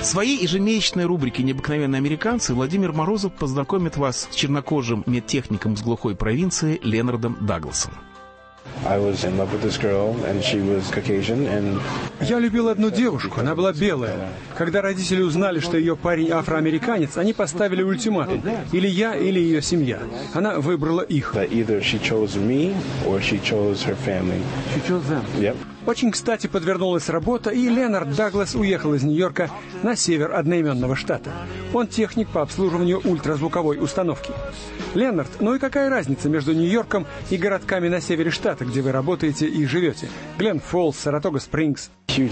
своей ежемесячной рубрике «Необыкновенные американцы» Владимир Морозов познакомит вас с чернокожим медтехником с глухой провинции Ленардом Дагласом. Я любил одну девушку, она была белая. Когда родители узнали, что ее парень афроамериканец, они поставили ультиматум. Или я, или ее семья. Она выбрала их. Очень кстати подвернулась работа, и Ленард Даглас уехал из Нью-Йорка на север одноименного штата. Он техник по обслуживанию ультразвуковой установки. Ленард, ну и какая разница между Нью-Йорком и городками на севере штата, где вы работаете и живете? Глен-Фоллс, Саратога-Спрингс.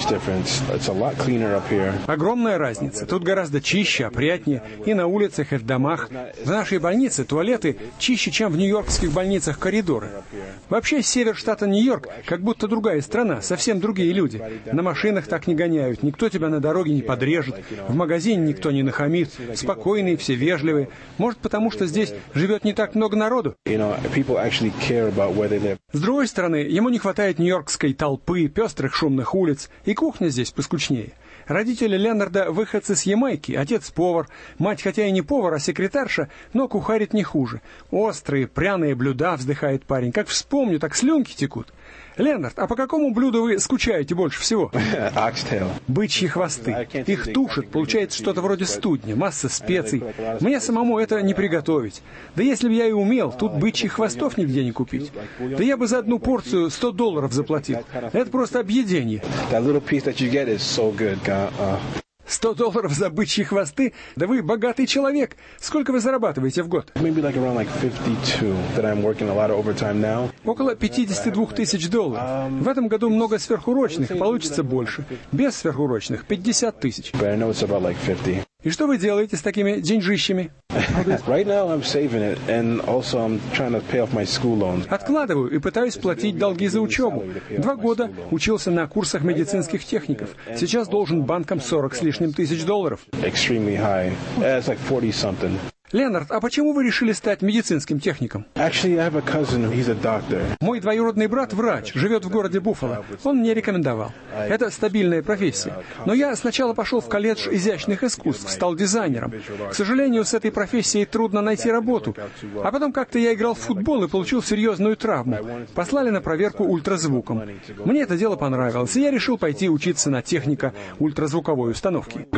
Огромная разница. Тут гораздо чище, опрятнее. И на улицах, и в домах. В нашей больнице туалеты чище, чем в нью-йоркских больницах коридоры. Вообще, север штата Нью-Йорк как будто другая страна, совсем другие люди. На машинах так не гоняют, никто тебя на дороге не подрежет, в магазине никто не нахамит, спокойные, все вежливые. Может, потому что здесь живет не так много народу? С другой стороны, ему не хватает нью-йоркской толпы, пестрых шумных улиц, и кухня здесь поскучнее. Родители Ленарда выходцы с Ямайки, отец повар, мать хотя и не повар, а секретарша, но кухарит не хуже. Острые, пряные блюда, вздыхает парень. Как вспомню, так слюнки текут. Ленард, а по какому блюду вы скучаете больше всего? Бычьи хвосты. Их тушат, получается что-то вроде студня, масса специй. Мне самому это не приготовить. Да если бы я и умел, тут бычьих хвостов нигде не купить. Да я бы за одну порцию $100 заплатил. Это просто объедение. $100 за бычьи хвосты? Да вы богатый человек. Сколько вы зарабатываете в год? Около $52 тысяч. В этом году много сверхурочных, получится больше. Без сверхурочных 50 тысяч. И что вы делаете с такими деньжищами? Откладываю и пытаюсь платить долги за учебу. 2 года учился на курсах медицинских техников. Сейчас должен банкам 40 с лишним тысяч долларов. Ленард, а почему вы решили стать медицинским техником? Мой двоюродный брат врач, живет в городе Буффало. Он мне рекомендовал. Это стабильная профессия. Но я сначала пошел в колледж изящных искусств, стал дизайнером. К сожалению, с этой профессией трудно найти работу. А потом как-то я играл в футбол и получил серьезную травму. Послали на проверку ультразвуком. Мне это дело понравилось, и я решил пойти учиться на техника ультразвуковой установки.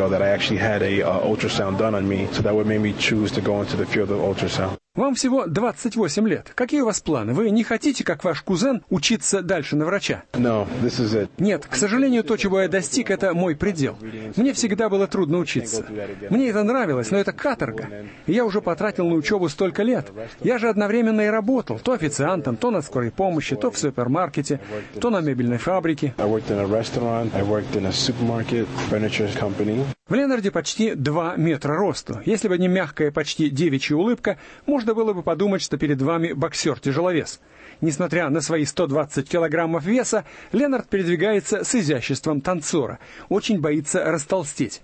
Вам всего 28 лет. Какие у вас планы? Вы не хотите, как ваш кузен, учиться дальше на врача? Нет, к сожалению, то, чего я достиг, это мой предел. Мне всегда было трудно учиться. Мне это нравилось, но это каторга. И я уже потратил на учебу столько лет. Я же одновременно и работал. То официантом, то на скорой помощи, то в супермаркете, то на мебельной фабрике. В Ленарде почти 2 метра росту. Если бы не мягкая, почти девичья улыбка, можно было бы подумать, что перед вами боксер-тяжеловес. Несмотря на свои 120 килограммов веса, Ленард передвигается с изяществом танцора. Очень боится растолстеть.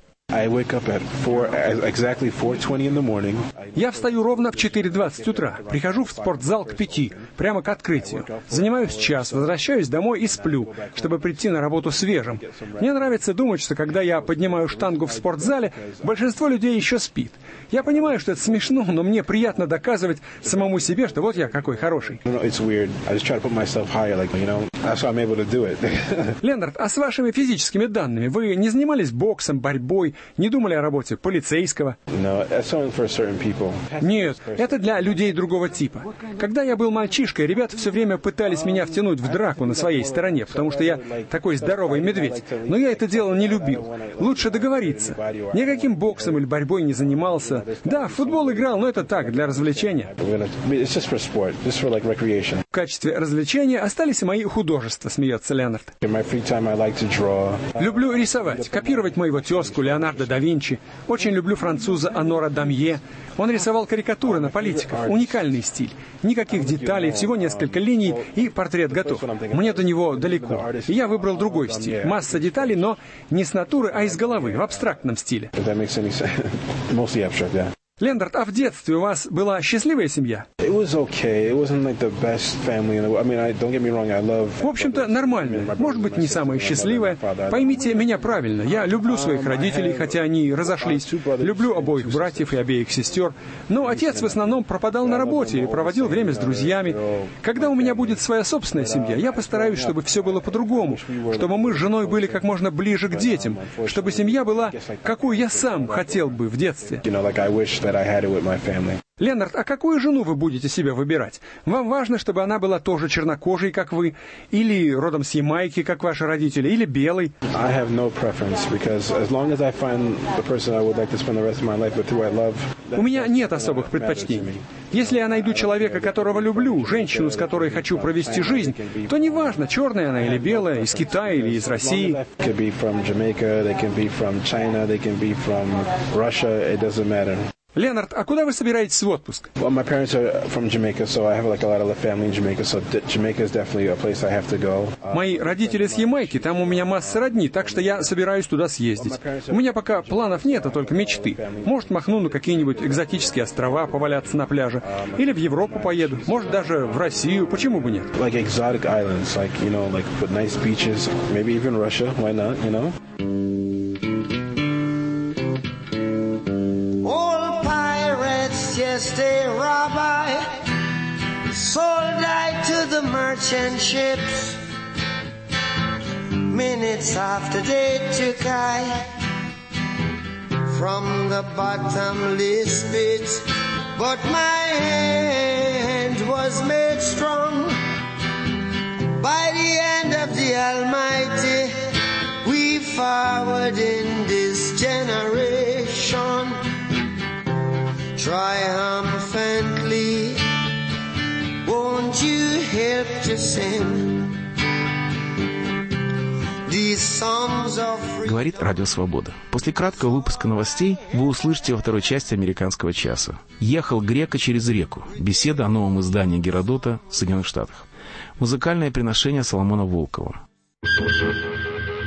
Я встаю ровно в 4:20 утра. Прихожу в спортзал к 5, прямо к открытию. Занимаюсь час, возвращаюсь домой и сплю, чтобы прийти на работу свежим. Мне нравится думать, что когда я поднимаю штангу в спортзале, большинство людей еще спит. Я понимаю, что это смешно, но мне приятно доказывать самому себе, что вот я какой хороший. Ленард, а с вашими физическими данными вы не занимались боксом, борьбой, не думали о работе полицейского? Нет, это для людей другого типа. Когда я был мальчишкой, ребята все время пытались меня втянуть в драку на своей стороне, потому что я такой здоровый медведь. Но я это дело не любил. Лучше договориться. Никаким боксом или борьбой не занимался. Да, в футбол играл, но это так, для развлечения. В качестве развлечения остались и мои художества, смеется Ленард. Люблю рисовать, копировать моего тезку Леонардо да Винчи. Очень люблю француза Онора Дамье. Он рисовал карикатуры на политиков. Уникальный стиль. Никаких деталей, всего несколько линий, и портрет готов. Мне до него далеко. И я выбрал другой стиль. Масса деталей, но не с натуры, а из головы, в абстрактном стиле. Лендард, а в детстве у вас была счастливая семья? В общем-то, нормальная. Может быть, не самая счастливая. Поймите меня правильно. Я люблю своих родителей, хотя они разошлись. Люблю обоих братьев и обеих сестер. Но отец в основном пропадал на работе и проводил время с друзьями. Когда у меня будет своя собственная семья, я постараюсь, чтобы все было по-другому. Чтобы мы с женой были как можно ближе к детям. Чтобы семья была, какую я сам хотел бы в детстве. Лендард, а какую жену вы будете себе выбирать? Вам важно, чтобы она была тоже чернокожей, как вы, или родом с Ямайки, как ваши родители, или белой? У меня нет особых предпочтений. Если я найду человека, которого люблю, женщину, с которой хочу провести жизнь, то неважно, черная она или белая, из Китая или из России. Лендард, а куда вы собираетесь в отпуск? Мои родители с Ямайки, там у меня масса родни, так что я собираюсь туда съездить. У меня пока планов нет, а только мечты. Может, махну на какие-нибудь экзотические острова, поваляться на пляже. Или в Европу поеду, может, даже в Россию, почему бы нет? Yesterday, Rabbi sold I to the merchant ships. Minutes after they took I from the bottomless pit, but my hand was made strong by the hand of the Almighty. We forward in this generation triumphantly, won't you help to sing these songs of freedom? Говорит Радио Свобода. После краткого выпуска новостей вы услышите во второй части «Американского часа». «Ехал грека через реку». Беседа о новом издании Геродота в Соединенных Штатах. Музыкальное приношение Соломона Волкова.